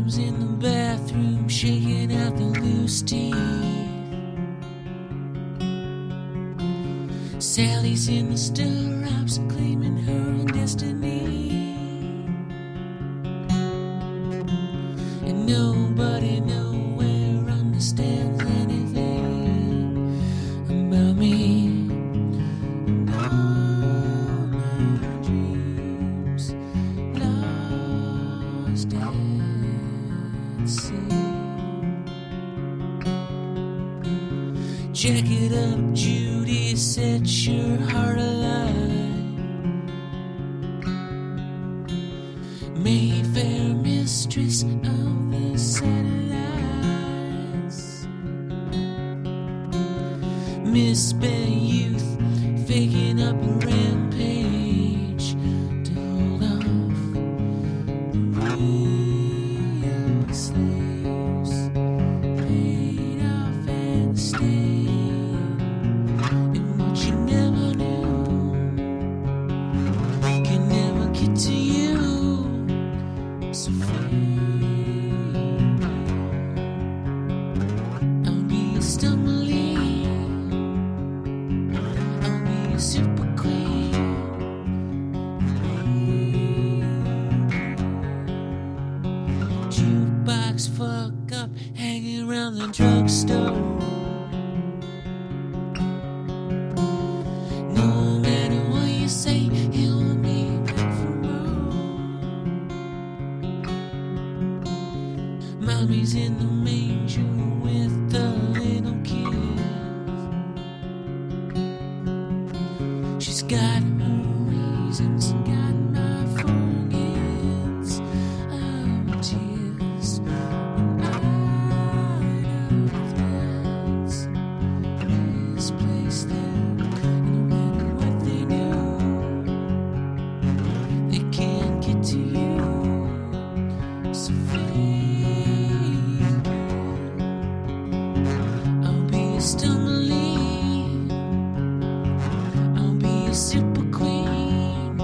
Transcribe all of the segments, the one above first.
Mom's in the bathroom shaking out the loose teeth. Sally's in the stirrups claiming her own destiny. And nobody nowhere understands anything about me. And all my dreams lost at sea. Jack it up, Judy, set your heart alight. Mayfair, mistress of the satellites. Misspent youth, faking up a rampage to hold off the real slaves. Paid off and stayed. And what you never knew can never get to you. So free. I'll be a stumbling. I'll be a super queen. Jukebox fuck up, hanging around the drugstore. No matter what you say, he'll be back for more. Mommy's in the manger with the little kids. She's got her reasons, got my forgets of tears. And I know that's misplaced them. No matter what they do, they can't get to you. So fake. I'll be a stumbling. I'll be a super queen.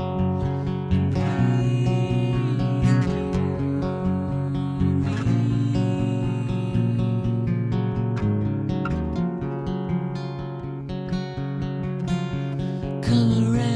Come around.